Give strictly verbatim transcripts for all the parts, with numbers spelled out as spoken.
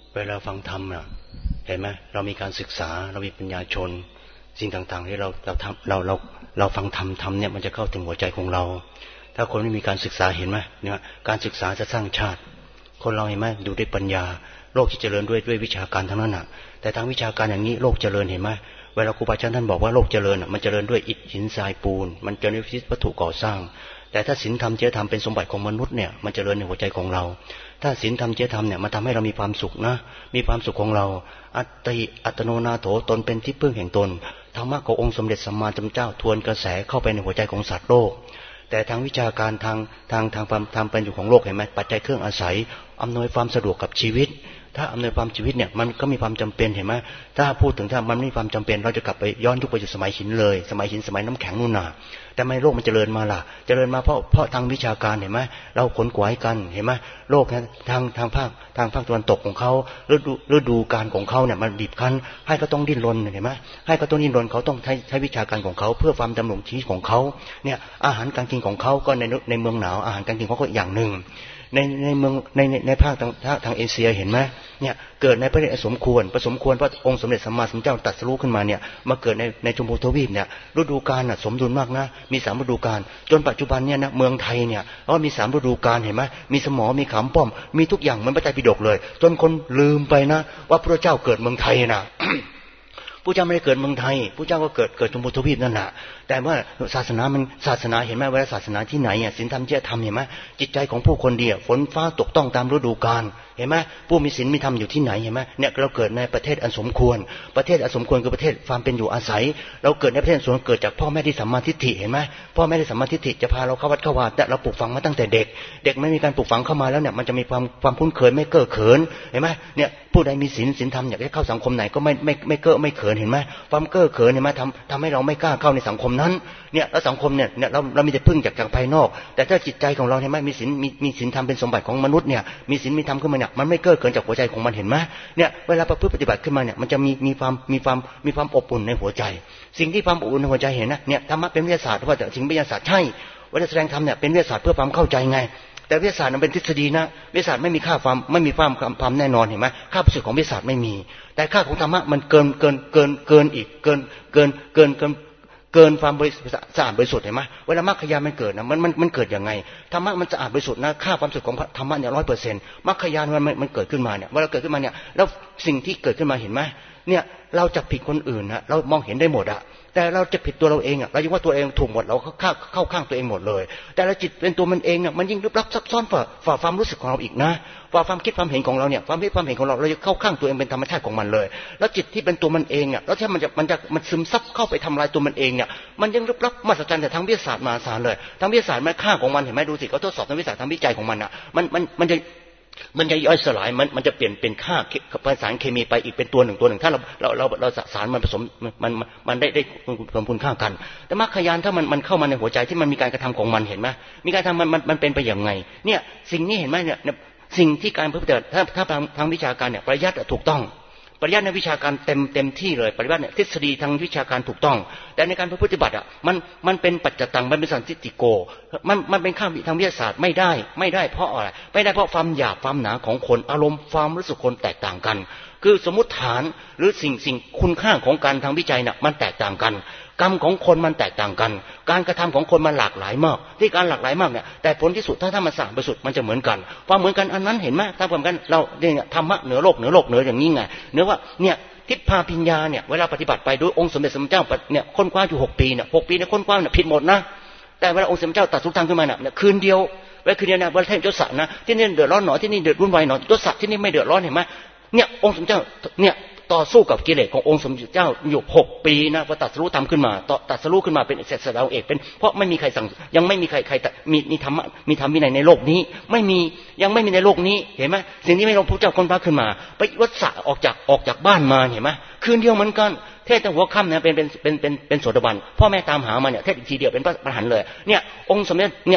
เวลาฟังธรรมน่ะเห็นไหมเรามีการศึกษาเรามีปัญญาชนสิ่งต่างๆที่เราเราทำเราเราเราฟังธรรมธรรมเนี่ยมันจะเข้าถึงหัวใจของเราถ้าคนไม่มีการศึกษาเห็นไหมเนี่ยการศึกษาจะสร้างชาติคนเราเห็นไหมดูด้วยปัญญาโลกที่เจริญด้วยด้วยวิชาการทั้งนั้นน่ะแต่ทางวิชาการอย่างนี้โลกเจริญเห็นไหมเวลาครูบาอาจารย์ท่านบอกว่าโลกเจริญน่ะมันเจริญด้วยอิฐหินทรายปูนมันเจริญด้วยวัตถุก่อสร้างแต่ถ้าศีลธรรมจริยธรรมเป็นสมบัติของมนุษย์เนี่ยมันเจริญในหัวใจของเราถ้าศีลธรรมจริยธรรมเนี่ยมันทำให้เรามีความสุขนะมีความสุขของเราอัตติอัตโนนาโถตนเป็นที่พึ่งแห่งตนธรรมะขององค์สมเด็จสัมมาสัมพุทธเจ้าทวนกระแสเข้าไปในหัวใจของสัตว์โลกแต่ทางวิชาการทางทางทางความทางเป็นอยู่ของโลกเห็นไหมปัจจัยเครื่องอาศัยอำนวยความสะดวกกับชีวิตถ้าอำนวยความชีวิตเนี่ยมันก็มีความจำเป็นเห็นไหมถ้าพูดถึงถ้ามันไม่มีความจำเป็นเราจะกลับไปย้อนยุคไปสู่สมัยหินเลยสมัยหินสมัยน้ำแข็งนู่นน่ะแต่ไม่โลกมันเจริญมาล่ะเจริญมาเพราะเพราะทางวิชาการเห็นไหมเราขนขวายกันเห็นไหมโลกนะทางทางภาคทางภาคตะวันตกของเขาฤดูฤดูการของเขาเนี่ยมันบีบคั้นให้ก็ต้องดิ้นรนเห็นไหมให้ก็ต้องดิ้นรนเขาต้องใช้ใช้วิชาการของเขาเพื่อความดำรงชีวิตของเขาเนี่ยอาหารการกินของเขาก็ในในเมืองหนาวอาหารการกินเขาก็อย่างหนึ่งในในเมืองในในในภาคทางทางเอเชียเห็นไหมเนี่ยเกิดในประเทศสมควรประสมควรพระองค์สมเด็จสัมมาสัมพุทธเจ้าตรัสรู้ขึ้นมาเนี่ยมาเกิดในในชมพูทวีปเนี่ยฤดูกาลน่ะสมดุลมากนะมีสามฤดูกาลจนปัจจุบันเนี่ยนะเมืองไทยเนี่ยก็มีสามฤดูกาลเห็นไหมมีสมอมีขามป้อมมีทุกอย่างเหมือนพระไตรปิฎกเลยจนคนลืมไปนะว่าพระเจ้าเกิดเมืองไทยนะ ผู้เจ้าไม่ได้เกิดเมืองไทยผู้เจ้าก็เกิดเกิดชมพูทวีปนั่นแหละแต่ว่าศาสนามันศาสนาเห็นไหมว่าศาสนาที่ไหนอ่ะศีลธรรมจริยธรรมเห็นไหมจิตใจของผู้คนดีฝนฟ้าตกต้องตามฤดูกาลเห็นไหมผู้มีศีลมีธรรมอยู่ที่ไหนเห็นไหมเนี่ยเราเกิดในประเทศอันสมควรประเทศอันสมควรคือประเทศความเป็นอยู่อาศัยเราเกิดในประเทศส่วนเกิดจากพ่อแม่ที่สัมมาทิฏฐิเห็นไหมพ่อแม่ที่สัมมาทิฏฐิจะพาเราเข้าวัดเข้าวาแต่เราปลูกฝังมาตั้งแต่เด็กเด็กไม่มีการปลูกฝังเข้ามาแล้วเนี่ยมันจะมีความความคุ้นเคยไม่เก้อเขินเห็นไหมเนี่ยผู้ใดมีศีลศีลธรรมอยากให้เข้าสังคมไหนก็ไม่ไม่ไม่เก้อไม่เขินเห็นไหมความเก้อเขินเห็นไหมทำทำให้เราไม่กล้าเข้าในสังคมนั้นเนี่ยแล้วสังคมเนี่ยเนี่ยเราเรามีแต่พึ่งจากจากภายนอกแต่ถ้าจิตใจของเราเห็นไหมมีศีลมีมีศีลธรรมเป็นสมบัติของมนุษย์เนี่ยมีศีลมีธรรมขึ้นมาเนี่ยมันไม่เก้อเขินจากหัวใจของมันเห็นไหมเนี่ยเวลาประพฤติปฏิบัติขึ้นมาเนี่ยมันจะมีมีความมีความมีความอบอุ่นในหัวใจสิ่งที่ความอบอุ่นในหัวใจเห็นนะเนี่ยธรรมะเป็นวิทยาศาสตร์ว่าแต่สิ่งวิทยาศาสตร์ใช่เวลาแสดงธรรมเนี่ยเป็นวิทยาศาสตร์เพื่อความเข้าใจไงแต่วิทยาศาสตร์มันเป็นทฤษฎีนะวิทยาศาสตร์ไม่มีค่าความไม่มีความความแน่นอนเห็นไหมค่าประโยชน์ของวิทยาศาสตร์ไม่มีแต่ค่าของธรรมะมันเกินเกินเกินเกินอีกเกินเกินเกินเกินเกินความบริสุทธิ์สะอาดบริสุทธิ์เห็นไหมเวลามรรคญาณมันเกิดนะมันมันมันเกิดยังไงธรรมะมันสะอาดบริสุทธิ์นะค่าความสุขของธรรมะเนี่ยร้อยเปอร์เซ็นต์มรรคญาณมันมันเกิดขึ้นมาเนี่ยเวลาเกิดขึ้นมาเนี่ยแล้วสิ่งที่เกิดขึ้นมาเห็นไหมเนี่ยเราจะผิดคนอื่นนะเรามองเห็นได้หมดอะแต่เราจะผิดตัวเราเองอ่ะเรายิ่งว่าตัวเองถูกหมดเราเข้าเข้าข้างตัวเองหมดเลยแต่เราจิตเป็นตัวมันเองเนี่ยมันยิ่งลึกลับซับซ้อนฝ่าฝ่าความรู้สึกของเราอีกนะฝ่าความคิดความเห็นของเราเนี่ยความคิดความเห็นของเราเราจะเข้าข้างตัวเองเป็นธรรมชาติของมันเลยแล้วจิตที่เป็นตัวมันเองอ่ะแล้วถ้ามันจะมันจะมันซึมซับเข้าไปทำลายตัวมันเองเนี่ยมันยังลึกลับมหัศจรรย์แต่ทางวิทยาศาสตร์มหาศาลเลยทางวิทยาศาสตร์มันค่าของมันเห็นไหมดูสิเขาทดสอบทางวิทยาศาสตร์ทางวิจัยของมันอ่ะมันมันมันจะมันจะย่อยสลายมันมันจะเปลี่ยนเป็นค่าสารเคมีไปอีกเป็นตัวหนึ่งตัวหนึ่งถ้าเราเราเราเราสารมันผสมมันมันได้ได้เพิ่มพูนค่ากันแต่มรรคญาณถ้ามันมันเข้ามาในหัวใจที่มันมีการกระทำของมันเห็นไหมมีการทำมันมันมันเป็นไปอย่างไงเนี่ยสิ่งนี้เห็นไหมเนี่ยสิ่งที่การปฏิบัติถ้าถ้าทางทางวิชาการเนี่ยปริยัติถูกต้องปริยัติในวิชาการเต็มเต็มที่เลยปริยัติเนี่ยทฤษฎีทางวิชาการถูกต้องแต่ในการปฏิบัติอ่ะมันมันเป็นปัจจตังมันเป็นสันติติโกมันมันเป็นข้ามทางวิทยาศาสตร์ไม่ได้ไม่ได้เพราะอะไรไม่ได้เพราะความหยาบความหนาของคนอารมณ์ความรู้สึกคนแตกต่างกันคือสมมุติฐานหรือสิ่งสิ่งคุณค่าของการทางวิจัยน่ะมันแตกต่างกันกรรมของคนมันแตกต่างกันการกระทำของคนมันหลากหลายมากที่การหลากหลายมากเนี่ยแต่ผลที่สุดถ้าถ้ามันสร้างไปสุดมันจะเหมือนกันความเหมือนกันอันนั้นเห็นไหมถ้าเหมือนกันเราเนี่ยธรรมะเหนือโลกเหนือโลกเหนืออย่างนี้ไงเนื้อว่าเนี่ยทิพพาปิญญาเนี่ยเวลาปฏิบัติไปด้วยองค์สมเด็จสมเจ้าเนี่ยค้นคว้าอยู่หกปีเนี่ยหกปีเนี่ยค้นคว้าเนี่ยผิดหมดนะแต่เวลาองค์สมเด็จเจ้าตรัสรู้ทางขึ้นมาเนี่ยคืนเดียวเวลาคืนเดียวนะเวลาเทพเจ้าสะนะที่นี่เดือดร้อนหนอที่นี่เดือดวุ่นวายหนอเจ้าสะที่นี่ไม่เดือดร้อนเห็นไหมเนี่ยองค์สมเด็จเจ้าเนี่ยต่อสู้กับกิเลสขององค์สมเด็จเจ้าอยู่หกปีนะพอตรัสรู้ทำขึ้นมาต่อตรัสรู้ขึ้นมาเป็นเศรษฐาเอกเป็นเพราะไม่มีใครสั่งยังไม่มีใครใครมีมีธรรมะมีธรรมวินัยในโลกนี้ไม่มียังไม่มีในโลกนี้เห็นไหมสิ่งที่ไม่ลงพระเจ้าค้นคว้าขึ้นมาไปวัดสะออกจากออกจากบ้านมาเห็นไหมคืนเดียวเหมือนกันเทศตั้งหัวค่ำนะเป็นเป็นเป็นเป็นเป็นโสดาบันพ่อแม่ตามหามาเนี่ยเทศอีกทีเดียวเป็นพระอรหันต์เลยเนี่ยองค์สมเด็จเนี่ย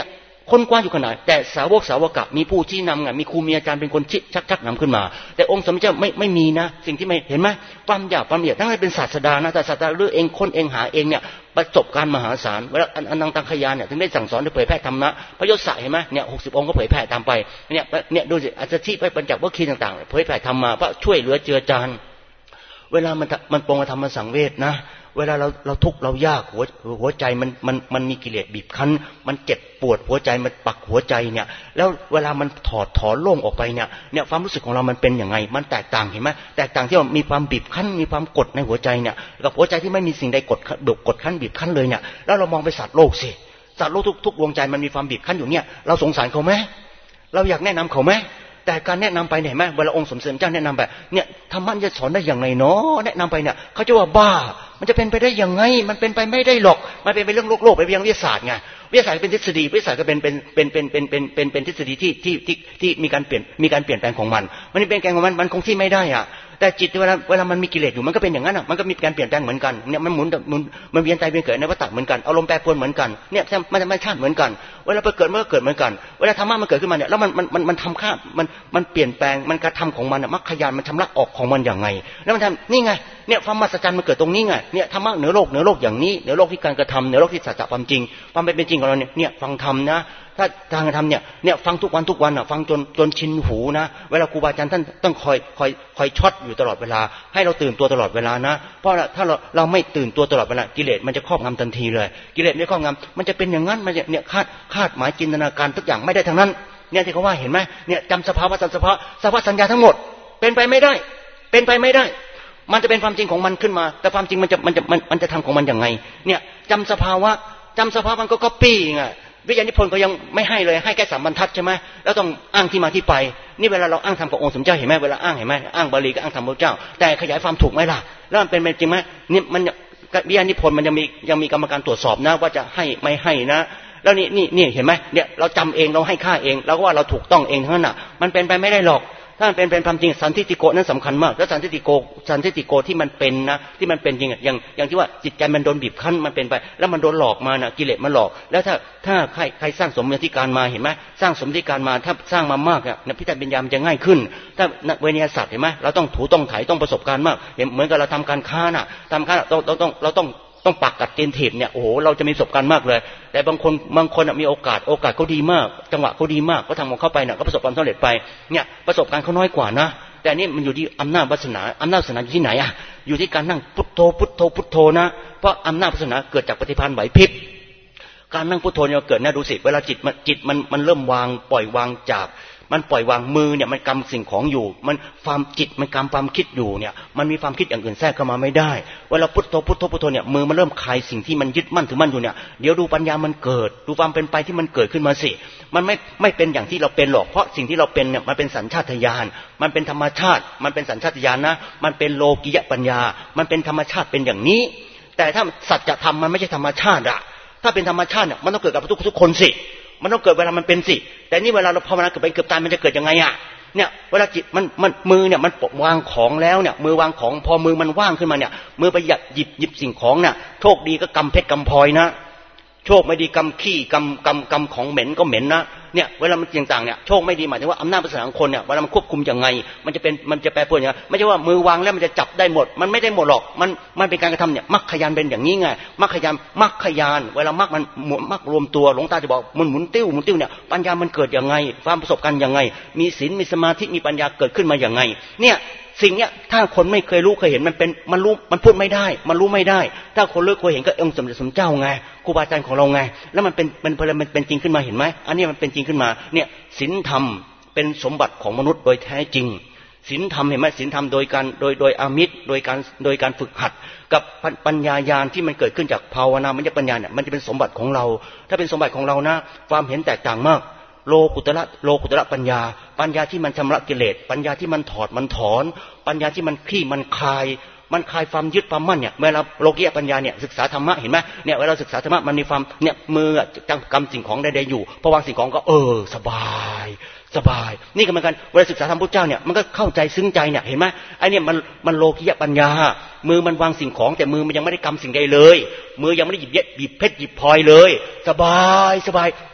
คนกว้างอยู่ขนาดแต่สาวกสาวกะมีผู้ชี้นำไงมีครูมีอาจารย์เป็นคนชักชักนำขึ้นมาแต่องค์สมเด็จเจ้าไม่ไม่มีนะสิ่งที่ไม่เห็นไหมความหยาบความละเอียดทั้งนั้นเป็นศาสดานะแต่ศาสดาเลือกเองคนเองหาเองเนี่ยประสบการณ์มหาศาลเวลาอนันตังคยานเนี่ยถึงได้สั่งสอนได้เผยแพร่ธรรมะพระยศเห็นไหมเนี่ยหกสิบองค์ก็เผยแพร่ตามไปเนี่ยเนี่ยดูสิอัจฉริไปบรรจักวัคคีย์ต่างๆเผยแพร่ธรรมมาพระช่วยเหลือเจือจานเวลามันมันปรงธรรมสังเวชนะเวลาเราเราทุกข์เรายากหัวหัวใจมันมันมันมีกิเลสบีบคั้นมันเจ็บปวดหัวใจมันปักหัวใจเนี่ยแล้วเวลามันถอดถอนโล่งออกไปเนี่ยเนี่ยความรู้สึกของเรามันเป็นยังไงมันแตกต่างเห็นไหมแตกต่างที่ว่ามีความบีบคั้นมีความกดในหัวใจเนี่ยกับหัวใจที่ไม่มีสิ่งใดกดบีบกดคั้นบีบคั้นเลยเนี่ยแล้วเรามองไปสัตว์โลกสิสัตว์โลกทุกทุกดวงใจมันมีความบีบคั้นอยู่เนี่ยเราสงสารเขาไหมเราอยากแนะนำเขาไหมแต่การแนะนำไปเนี่ยไหมเวลาองค์สมเด็จเจ้าแนะนำแบบเนี่ยธรรมะจะสอนได้อย่างไรเนาะแนะนำไปเนี่ยเขาจะว่าบ้ามันจะเป็นไปได้ยังไงมันเป็นไปไม่ได้หรอกมันเป็นไปเรื่องโลกโลกไปเรื่องวิทยาศาสตร์ไงวิทยาศาสตร์เป็นทฤษฎีวิทยาศาสตร์ก็เป็นเป็นเป็นเป็นเป็นเป็นเป็นเป็นทฤษฎีที่ที่ที่ที่มีการเปลี่ยนมีการเปลี่ยนแปลงของมันมันเป็นแปลงของมันมันคงที่ไม่ได้อ่ะแต่จิตเวลาเวลามันมีกิเลสอยู่มันก็เป็นอย่างนั้นอ่ะมันก็มีการเปลี่ยนแปลงเหมือนกันเนี่ยมันหมุนหมุนมันเวียนใจเวียนเกิดในวัฏฏะเหมือนกันอารมณ์แปรปรวนเหมือนกันเนี่ยมันมันชาติเหมือนกันเวลาไปเกิดมันก็เกิดเหมือนกันเวลาธรรมะมันเกิดขึ้นมาเนี่ยแล้วมันมันมันมันทำค่ามันมันเปลี่ยนแปลงมันกระทำของมันอ่ะมรรคญาณมันชำระออกของมันอย่างไงแล้วมันทำนี่ไงเนี่ยความมหัศจรรย์มันเกิดตรงนี้ไงเนี่ยธรรมะเหนือโลกเหนือโลกอย่างนี้เหนือโลกที่การกระทำเหนือโลกที่สัจจะความจริงความเป็นจริงของเราเนี่ยเนี่ยฟังธรรมนะถ้าทางธรรมเนี่ยเนี่ยฟังทุกวันทุกวันอ่ะฟังจนจนชินหูนะเวลาครูบาอาจารย์ท่านต้องคอยคอยคอยช็อตอยู่ตลอดเวลาให้เราตื่นตัวตลอดเวลานะเพราะถ้าเราเราไม่ตื่นตัวตลอดเวลากิเลสมันจะครอบงำทันทีเลยกิเลสไม่ครอบงำมันจะเป็นอย่างนั้นมันจะเนี่ยคาดคาดหมายจินตนาการทุกอย่างไม่ได้ทั้งนั้นเนี่ยที่เขาว่าเห็นไหมเนี่ยจำสภาวะจำสภาวะสภาวะสัญญาทั้งหมดเป็นไปไม่ได้เป็นไปไม่ได้มันจะเป็นความจริงของมันขึ้นมาแต่ความจริงมันจะมันจะมันมันจะทำของมันอย่างไงเนี่ยจำสภาวะจำสภาวะมันก็ก๊อปปี้ไงวิญญาณนิพนธ์ก็ยังไม่ให้เลยให้แค่สามบรรทัดใช่ไหมแล้วต้องอ้างที่มาที่ไปนี่เวลาเราอ้างธรรมกับองค์สมเด็จเจ้าเห็นไหมเวลาอ้างเห็นไหมอ้างบาลีก็อ้างธรรมพระเจ้าแต่ขยายความถูกไหมล่ะแล้วมันเป็นจริงไหมนี่มันวิญญาณนิพนธ์มันยังมียังมีกรรมการตรวจสอบนะว่าจะให้ไม่ให้นะแล้วนี่นี่นี่เห็นไหมเนี่ยเราจำเองเราให้ค่าเองเราก็ว่าเราถูกต้องเองทั้งนั้นอ่ะมันเป็นไปไม่ได้หรอกถ้ามันเป็นเป็นความจริงสันทิฏฐิโกนั้นสำคัญมากแล้วสันทิฏฐิโกสันทิฏฐิโกที่มันเป็นนะที่มันเป็นจริงอย่างอย่างที่ว่าจิตใจมันโดนบีบคั้นมันเป็นไปแล้วมันโดนหลอกมานะกิเลสมันหลอกแล้วถ้าถ้าใครใครสร้างสมมติการมาเห็นไหมสร้างสมมติการมาถ้าสร้างมามากเนี่ยพิจารณาปัญญามันจะง่ายขึ้นถ้าเวเนียศาสตร์เห็นไหมเราต้องถูต้องไถต้องประสบการณ์มากเหมือนกับเราทำการค้าน่ะทำค้าเราต้องต้องเราต้องต้องปักกัดตีนถีบเนี่ยโอ้โหเราจะมีประสบการณ์มากเลยแต่บางคนบางคนมีโอกาสโอกาสเขาดีมากจังหวะเขาดีมากก็ทำของเขาไปเนี่ยก็ประสบความสำเร็จไปเนี่ยประสบการณ์เขาน้อยกว่านะแต่นี่มันอยู่ที่อำนาจวาสนาอำนาจวาสนาอยู่ที่ไหนอ่ะอยู่ที่การนั่งพุทโธพุทโธพุทโธนะเพราะอำนาจวาสนาเกิดจากปฏิภาณไหวพริบการนั่งพุทโธเนี่ยเกิดนะดูสิเวลาจิตมันจิตมันมันเริ่มวางปล่อยวางจากมันปล่อยวางมือเนี่ยมันกำสิ่งของอยู่มันความจิตมันกำความคิดอยู่เนี่ยมันมีความคิดอย่างอื่นแทรกเข้ามาไม่ได้เวลาพุทโธพุทโธพุทโธเนี่ยมือมันเริ่มคลายสิ่งที่มันยึดมั่นถือมั่นอยู่เนี่ยเดี๋ยวดูปัญญามันเกิดดูความเป็นไปที่มันเกิดขึ้นมาสิมันไม่ไม่เป็นอย่างที่เราเป็นหรอกเพราะสิ่งที่เราเป็นเนี่ยมันเป็นสัญชาตญาณมันเป็นธรรมชาติมันเป็นสัญชาตญาณนะมันเป็นโลกิยปัญญามันเป็นธรรมชาติเป็นอย่างนี้แต่ถ้าสัจธรรมมันไม่ใช่ธรรมชาติอะถ้าเป็นธรรมชาติเนี่ยมันต้องเกิดกับทุกทุกคนสิมันต้องเกิดเวลามันเป็นสิแต่นี่เวลาเราภาวนาเกิดไปเกิดตายมันจะเกิดยังไงอ่ะเนี่ยเวลาจิตมันมันมือเนี่ยมันวางของแล้วเนี่ยมือวางของพอมือมันว่างขึ้นมาเนี่ยมือไปหยิบหยิบหยิบสิ่งของเนี่ยโชคดีก็กำเพชรกำพลอยนะโชคไม่ดีกำขี้กำกำกำของเหม็นก็เหม็นนะเนี่ยเวลามันต่างๆเนี่ยโชคไม่ดีหมายถึงว่าอำนาจภาษาของคนเนี่ยเวลามันควบคุมยังไงมันจะเป็นมันจะแปรปรวนอย่างไรไม่ใช่ว่ามือวางแล้วมันจะจับได้หมดมันไม่ได้หมดหรอกมันมันเป็นการกระทำเนี่ยมรรคญาณเป็นอย่างนี้ไงมรรคญาณมรรคญาณเวลามรรคมันมรรครวมตัวหลวงตาจะบอกมันหมุนติ้วหมุนติ้วเนี่ยปัญญามันเกิดยังไงความประสบการณ์ยังไงมีศีลมีสมาธิมีปัญญาเกิดขึ้นมาอย่างไงเนี่ยสิ่งเนี้ยถ้าคนไม่เคยรู้เคยเห็นมันเป็นมันรู้มันพูดไม่ได้มันรู้ไม่ได้ถ้าคนเลิกเคยเห็นก็องค์สมเด็จสมเจ้าไงครูบาอาจารย์ของเราไงแล้วมันเป็นมันมันเป็นจริงขึ้นมาเห็นไหมอันนี้มันเป็นจริงขึ้นมาเนี่ยศีลธรรมเป็นสมบัติของมนุษย์โดยแท้จริงศีลธรรมเห็นไหมศีลธรรมโดยการโดยโดยอามิตรโดยการโดยการฝึกหัดกับปัญญาญาณที่มันเกิดขึ้นจากภาวนามัญญปัญญาเนี่ยมันจะเป็นสมบัติของเราถ้าเป็นสมบัติของเรานะความเห็นแตกต่างมากโลกุตระโลกุตระปัญญาปัญญาที่มันชำระกิเลสปัญญาที่มันถอดมันถอนปัญญาที่มันคลี่มันคลายมันคลายความยึดความมั่นเนี่ยเวลาโลกียปัญญาเนี่ยศึกษาธรรมะเห็นไหมเนี่ยเวลาศึกษาธรรมะมันมีความเนี่ยมือจังกำสิ่งของใดๆอยู่พอวางสิ่งของก็เออสบายสบายนี่ก็เหมือนกันเวลาศึกษาธรรมพุทธเจ้าเนี่ยมันก็เข้าใจซึ้งใจเนี่ยเห็นไหมไอ้เนี่ยมันมันโลกียปัญญามือมันวางสิ่งของแต่มือมันยังไม่ได้กำสิ่งใดเลยมือยังไม่ได้หยิบเย็บหยิบเพชรหยิบพลอยเลยสบายสบาย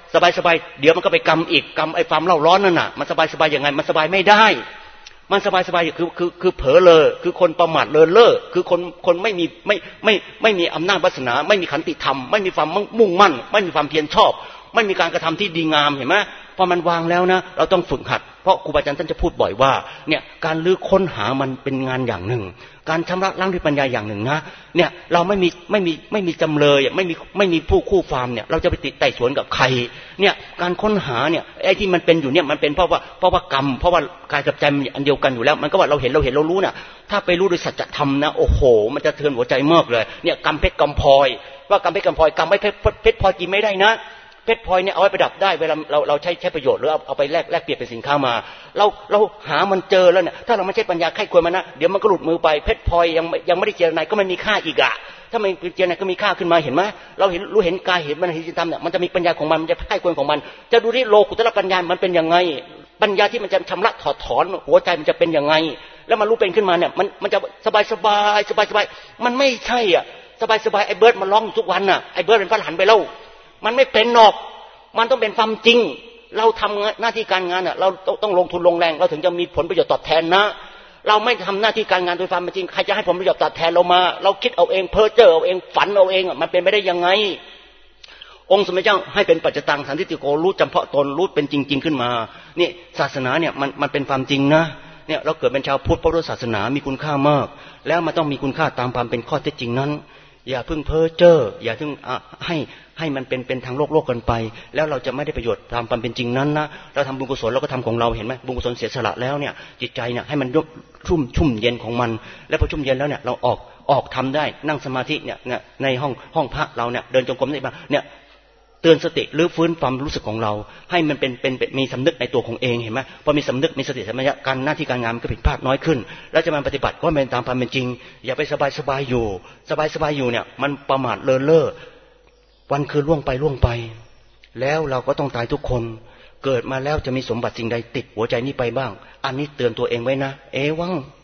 สบายสบายเดี๋ยวมันก็ไปกรรมอีกกรรมไอ้ความเล่าร้อนนั่นน่ะมันสบายสบายยังไงมันสบายไม่ได้มันสบายสบายคือคือคือเผลอเลยคือคนประมาทเลินเล่อคือคนคนไม่มีไม่ไม่ไม่มีอำนาจวาสนาไม่มีขันติธรรมไม่มีความมุ่งมั่นไม่มีความเพียรชอบไม่มีการกระทำที่ดีงามเห็นไหมพอมันวางแล้วนะเราต้องฝึกหัดเพราะครูบาอาจารย์ท่านจะพูดบ่อยว่าเนี่ยการลื้อค้นหามันเป็นงานอย่างหนึ่งการชำระล้างด้วยปัญญาอย่างหนึ่งนะเนี่ยเราไม่มีไม่มีไม่มีจำเลยไม่มีไม่มีผู้คู่ความเนี่ยเราจะไปติดไต่สวนกับใครเนี่ยการค้นหาเนี่ยไอ้ที่มันเป็นอยู่เนี่ยมันเป็นเพราะว่าเพราะว่ากรรมเพราะว่ากายกับใจมันอันเดียวกันอยู่แล้วมันก็ว่าเราเห็นเราเห็นเรารู้เนี่ยถ้าไปรู้โดยสัจธรรมนะโอ้โหมันจะเทือนหัวใจมากเลยเนี่ยกรรมเพชรกรรมพลอยว่ากรรมเพชรกรรมพลอยกรรมไม่เพชรเพชรพลอยกินไม่ได้นะเพชรพลอยเนี่ยเอาไว้ประดับได้เวลาเราเราใช้ใช้ประโยชน์หรือเอาเอาไปแลกแลกเปลี่ยนเป็นสินค้ามาเราเราหามันเจอแล้วเนี่ยถ้าเราไม่ใช่ปัญญาไข้ควรมันนะเดี๋ยวมันก็หลุดมือไปเพชรพลอยยังยังไม่ได้เจรไนก็ไม่มีค่าอีกอ่ะถ้ามันเจรไนก็มีค่าขึ้นมาเห็นไหมเราเห็นรู้เห็นกายเห็นมันเห็นจิตธรรมเนี่ยมันจะมีปัญญาของมันมันจะไข้ควรของมันจะดูที่โลกุตระปัญญามันเป็นยังไงปัญญาที่มันจะชำระถอดถอนหัวใจมันจะเป็นยังไงแล้วมันรู้เป็นขึ้นมาเนี่ยมันมันจะสบายสบายสบายสบายมันไม่ใช่อ่ะสบายสบายไอ้เบิร์ดมันร้องทุกวันน่ะไอ้เบิร์ดเป็นพระหันไปแล้วมันไม่เป็นหรอกมันต้องเป็นความจริงเราทำหน้าที่การงานอ่ะเราต้องลงทุนลงแรงเราถึงจะมีผลประโยชน์ตอบแทนนะเราไม่ทำหน้าที่การงานโดยความเป็นจริงใครจะให้ผลประโยชน์ตอบแทนเรามาเราคิดเอาเองเพ้อเจ้อเอาเองฝันเอาเองอ่ะมันเป็นไม่ได้ยังไงองค์สมเด็จเจ้าให้เป็นปัจจตังสันทิฏฐิโกรู้จำเพาะตนรู้เป็นจริงๆขึ้นมานี่ศาสนาเนี่ยมันมันเป็นความจริงนะเนี่ยเราเกิดเป็นชาวพุทธเพราะศาสนามีคุณค่ามากแล้วมันต้องมีคุณค่าตามความเป็นข้อเท็จจริงนั้นอย่าเพิ่งเพ้อเจ้ออย่าเพิ่งให้ให้มันเป็นเป็นทางโลกโลกกันไปแล้วเราจะไม่ได้ประโยชน์ตามความเป็นจริงนั้นนะเราทำบุญกุศลเราก็ทำของเราเห็นไหมบุญกุศลเสียสละแล้วเนี่ยจิตใจเนี่ยให้มันชุ่มชุ่มเย็นของมันแล้วพอชุ่มเย็นแล้วเนี่ยเราออกออกทำได้นั่งสมาธิเนี่ยเนี่ยในห้องห้องพระเราเนี่ยเดินจงกรมได้บ้างเนี่ยเตือนสติหรือฟื้นความรู้สึกของเราให้มันเป็นเป็นมีสำนึกในตัวของเองเห็นไหมพอมีสำนึกมีสติสัมปชัญญะการหน้าที่การงานมันก็ผิดพลาดน้อยขึ้นแล้วจะมาปฏิบัติก็เป็นตามความเป็นจริงอย่าไปสบายสบายอยู่สบายสบายอยู่เนี่ยมันประมาทเลินเล่อวันคืนล่วงไปล่วงไปแล้วเราก็ต้องตายทุกคนเกิดมาแล้วจะมีสมบัติสิ่งใดติดหัวใจนี้ไปบ้างอันนี้เตือนตัวเองไว้นะเอวัง